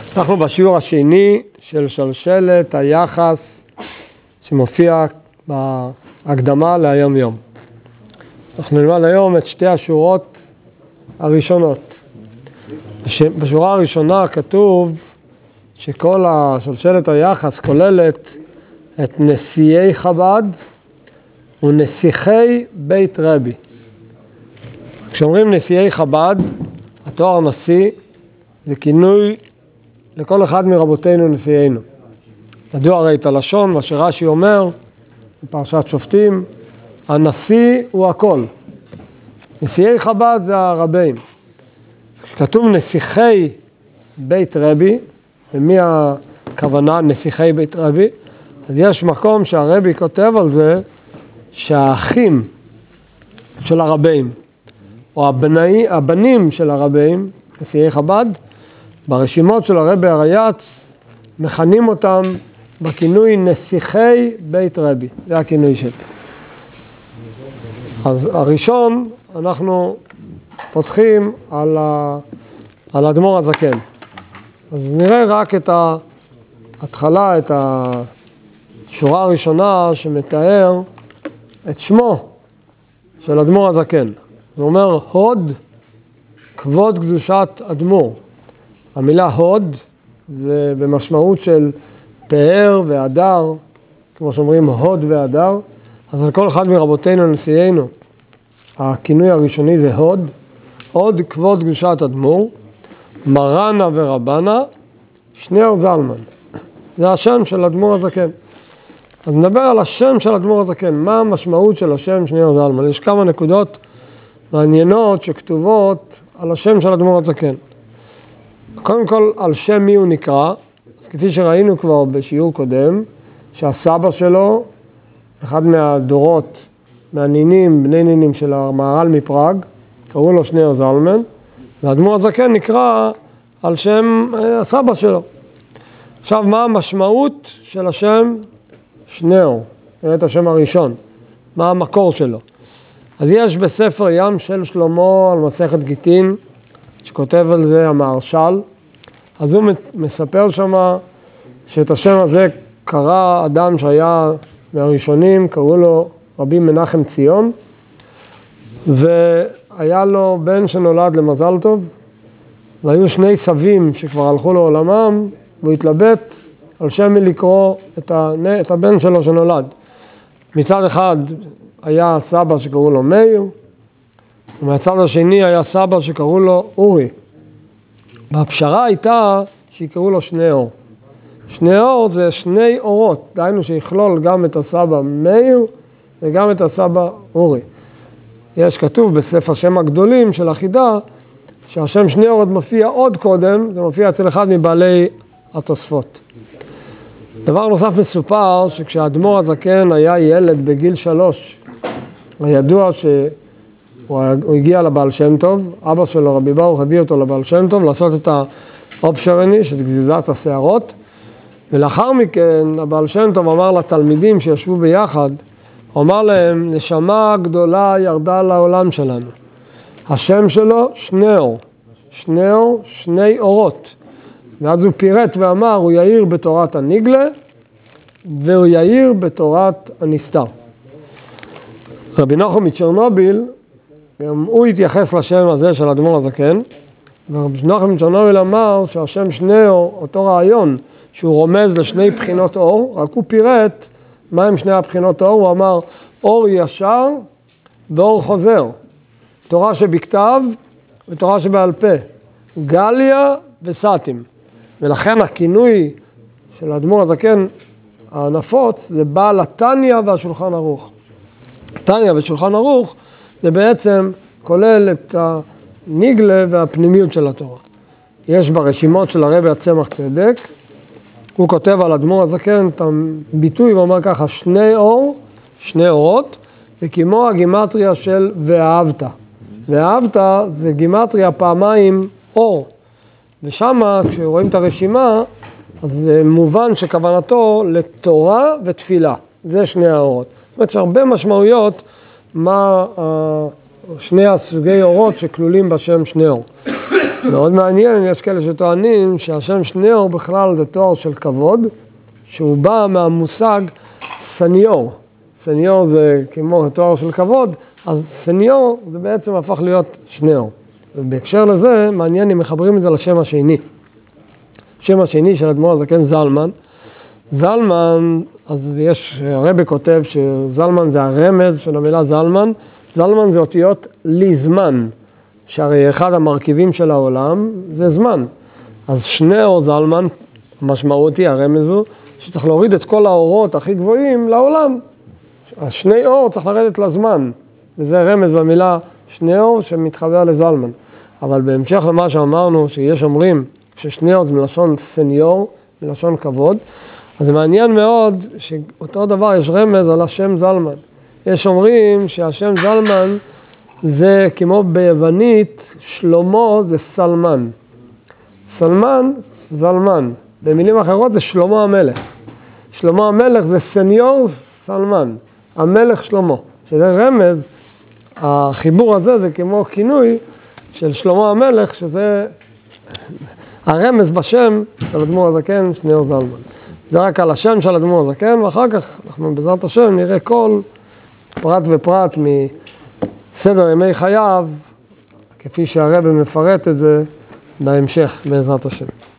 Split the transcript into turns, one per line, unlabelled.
אנחנו בשיעור השני של שלשלת היחס שמופיע בהקדמה להיום יום. אנחנו נלמד היום את שתי השורות הראשונות. בשורה הראשונה כתוב שכל השלשלת היחס כוללת את נשיאי חב"ד ונסיכי בית רבי. כשאומרים נשיאי חב"ד, התואר נשיא זה כינוי לכל אחד מרבותינו נשיאינו. ידוע הרי את הלשון, מה שרש"י אומר בפרשת שופטים, הנשיא הוא הכל. נשיאי חב"ד זה הרבים. כשכתוב נסיכי בית רבי, ומי הכוונה נסיכי בית רבי? אז יש מקום שהרבי כותב על זה שהאחים של הרבים, או הבנים של הרבים, נשיאי חב"ד, ברשימות של הרבי הרייץ, מכנים אותם בכינוי נסיכי בית רבי. זה הכינוי שלי. אז הראשון, אנחנו פותחים על אדמו"ר הזקן. אז נראה רק את ההתחלה, את השורה הראשונה שמתאר את שמו של אדמו"ר הזקן. הוא אומר, הוד כבוד קדושת אדמו"ר. המילה הוד זה במשמעות של פאר והדר, כמו שאומרים הוד והדר. אז על כל אחד מרבותינו נשיאינו, הכינוי הראשוני זה הוד. הוד כבוד קדושת אדמו"ר, מרנה ורבנה, שניאור זלמן. זה השם של אדמו"ר הזקן. אז נדבר על השם של אדמו"ר הזקן. מה המשמעות של השם שניאור זלמן? יש כמה נקודות מעניינות שכתובות על השם של אדמו"ר הזקן. קודם כל, על שם מי הוא נקרא, אז כפי שראינו כבר בשיעור קודם, שהסבא שלו, אחד מהדורות, מהנינים, בני נינים של המהר"ל מפראג, קראו לו שניאור זלמן, ואדמו"ר הזקן נקרא על שם הסבא שלו. עכשיו, מה המשמעות של השם שניאור? נראה את השם הראשון. מה המקור שלו? אז יש בספר ים של שלמה על מסכת גיטין, שכותב על זה המהרש"ל, אז הוא מספר שמה שאת השם הזה קרא אדם שהיה מהראשונים, קראו לו רבי מנחם ציון, והיה לו בן שנולד למזל טוב, והיו שני סבים שכבר הלכו לעולמם, והוא התלבט על שם מי לקרוא את הבן שלו שנולד. מצד אחד היה סבא שקראו לו מאיר, ומהצד השני היה סבא שקראו לו אורי. והפשרה הייתה שיקראו לו שניאור. שניאור זה שני אורות, דהיינו שיכלול גם את הסבא מאיר וגם את הסבא אורי. יש כתוב בספר שם הגדולים של החידה, שהשם שניאור עוד מופיע עוד קודם, זה מופיע אצל אחד מבעלי התוספות. דבר נוסף מסופר שכשהאדמו"ר הזקן היה ילד בגיל 3, הידוע שהוא הגיע לבעל שם טוב, אבא שלו רבי ברוך הביא אותו לבעל שם טוב לעשות את האופשרני, שזה גזיזת השערות, ולאחר מכן הבעל שם טוב אמר לתלמידים שישבו ביחד, הוא אמר להם, נשמה גדולה ירדה לעולם שלנו. השם שלו שניאור, שניאור שני אורות. ואז הוא פירט ואמר, הוא יאיר בתורת הניגלה, והוא יאיר בתורת הנסתר. רבי נחום מצ'רנוביל, גם הוא התייחס לשם הזה של אדמו"ר הזקן, ורבי נחום מצ'רנוביל אמר שהשם שניאור, אותו רעיון, שהוא רומז לשני בחינות אור, רק הוא פירט מהם שני הבחינות אור, הוא אמר אור ישר ואור חוזר, תורה שבכתב ותורה שבעל פה, גליה וסתים. ולכן הכינוי של האדמו"ר הזקן הנפוץ זה בעל התניא והשולחן ערוך. תניא ושולחן ערוך זה בעצם כולל את הניגלה והפנימיות של התורה. יש ברשימות של הרבי הצמח צדק, הוא כותב על אדמו"ר הזקן את הביטוי ואומר ככה, שני אור, שני אורות, וכמו הגימטריה של ואהבת. ואהבת זה גימטריה פעמיים אור. ושמה, כשרואים את הרשימה, אז מובן שכוונתו לתורה ותפילה. זה שני האורות. זאת אומרת שהרבה משמעויות מה שני הסוגי אורות שכלולים בשם שניאור. מאוד מעניין, יש כאלה שטוענים שהשם שניאור בכלל זה תואר של כבוד, שהוא בא מהמושג סניור. סניור זה כמו תואר של כבוד, אז סניור זה בעצם הפך להיות שניאור. ובהקשר לזה, מעניין אם מחברים את זה לשם השני. השם השני של האדמו"ר הזקן זלמן. זלמן, אז יש, הרבי כותב שזלמן זה הרמז של המילה זלמן. זלמן זה אותיות לזמן, שהרי אחד המרכיבים של העולם זה זמן. אז שניאור זלמן, משמעותי הרמז הוא, שצריך להוריד את כל האורות הכי גבוהים לעולם. השני אור צריך לרדת לזמן, וזה רמז במילה שניאור שמתחבר לזלמן. אבל בהמשך למה שאמרנו, שיש אומרים ששניאור זה מלשון סניור, מלשון כבוד, אז זה מעניין מאוד שאותו דבר יש רמז על השם זלמן. יש אומרים שהשם זלמן זה כמו ביוונית, שלמה זה סלמן. סלמן, זלמן. במילים אחרות זה שלמה המלך. שלמה המלך זה סניור סלמן, המלך שלמה. שזה רמז, החיבור הזה זה כמו כינוי של שלמה המלך, שזה הרמז בשם של אדמו"ר הזקן, שניאור זלמן. זה רק על השם של אדמו"ר הזקן, ואחר כך אנחנו בעזרת השם נראה כל פרט ופרט מסדר ימי חייו, כפי שהרבי מפרט את זה בהמשך בעזרת השם.